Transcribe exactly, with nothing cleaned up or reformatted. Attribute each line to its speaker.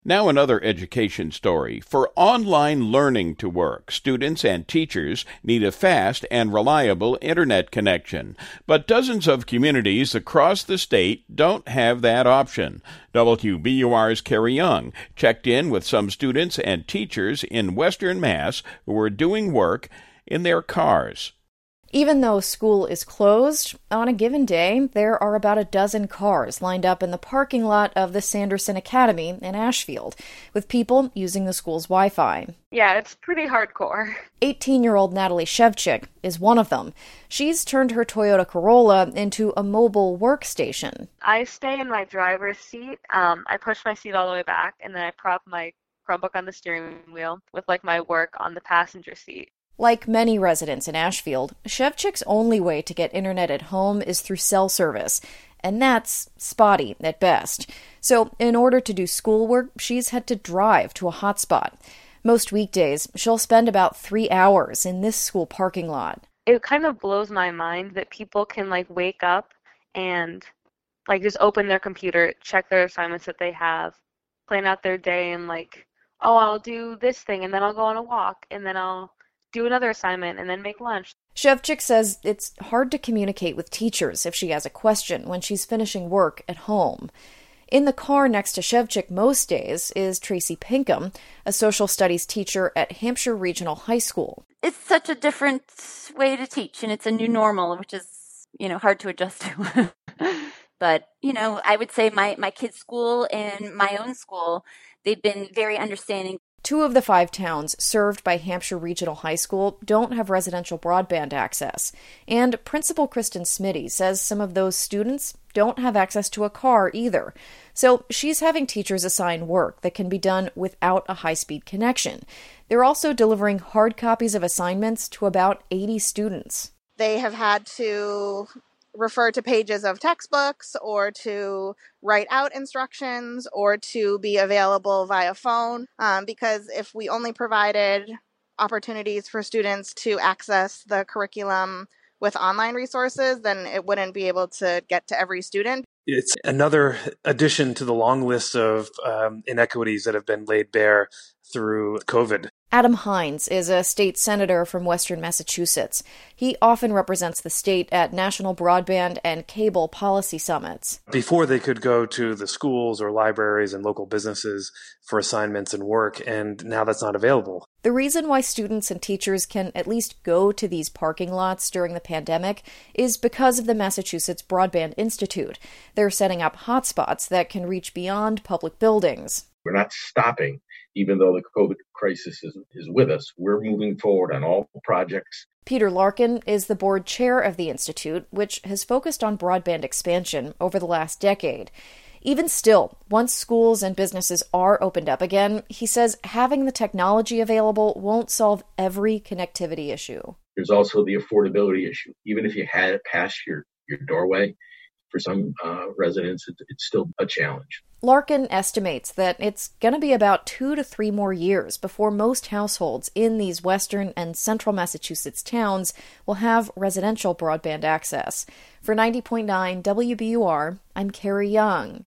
Speaker 1: Now another education story. For online learning to work, students and teachers need a fast and reliable internet connection. But dozens of communities across the state don't have that option. W B U R's Carrie Young checked in with some students and teachers in Western Mass who were doing work in their cars.
Speaker 2: Even though school is closed, on a given day, there are about a dozen cars lined up in the parking lot of the Sanderson Academy in Ashfield, with people using the school's Wi-Fi.
Speaker 3: Yeah, it's pretty hardcore.
Speaker 2: eighteen-year-old Natalie Shevchik is one of them. She's turned her Toyota Corolla into a mobile workstation.
Speaker 3: I stay in my driver's seat. Um, I push my seat all the way back, and then I prop my Chromebook on the steering wheel with, like, my work on the passenger seat.
Speaker 2: Like many residents in Ashfield, Shevchik's only way to get internet at home is through cell service, and that's spotty at best. So in order to do schoolwork, she's had to drive to a hotspot. Most weekdays, she'll spend about three hours in this school parking lot.
Speaker 3: It kind of blows my mind that people can, like, wake up and, like, just open their computer, check their assignments that they have, plan out their day, and, like, oh, I'll do this thing, and then I'll go on a walk, and then I'll do another assignment, and then make lunch.
Speaker 2: Shevchik says it's hard to communicate with teachers if she has a question when she's finishing work at home. In the car next to Shevchik most days is Tracy Pinkham, a social studies teacher at Hampshire Regional High School.
Speaker 4: It's such a different way to teach, and it's a new normal, which is, you know, hard to adjust to. But, you know, I would say my, my kids' school and my own school, they've been very understanding.
Speaker 2: Two of the five towns served by Hampshire Regional High School don't have residential broadband access, and Principal Kristen Smitty says some of those students don't have access to a car either. So she's having teachers assign work that can be done without a high-speed connection. They're also delivering hard copies of assignments to about eighty students.
Speaker 5: They have had to refer to pages of textbooks or to write out instructions or to be available via phone um, because if we only provided opportunities for students to access the curriculum with online resources, then it wouldn't be able to get to every student.
Speaker 6: It's another addition to the long list of um, inequities that have been laid bare through COVID.
Speaker 2: Adam Hines is a state senator from Western Massachusetts. He often represents the state at national broadband and cable policy summits.
Speaker 6: Before, they could go to the schools or libraries and local businesses for assignments and work, and now that's not available.
Speaker 2: The reason why students and teachers can at least go to these parking lots during the pandemic is because of the Massachusetts Broadband Institute. They're setting up hotspots that can reach beyond public buildings.
Speaker 7: We're not stopping, even though the COVID crisis is, is with us. We're moving forward on all projects.
Speaker 2: Peter Larkin is the board chair of the Institute, which has focused on broadband expansion over the last decade. Even still, once schools and businesses are opened up again, he says having the technology available won't solve every connectivity issue.
Speaker 7: There's also the affordability issue. Even if you had it past your, your doorway, for some uh, residents, it, it's still a challenge.
Speaker 2: Larkin estimates that it's going to be about two to three more years before most households in these western and central Massachusetts towns will have residential broadband access. For ninety point nine W B U R, I'm Carrie Young.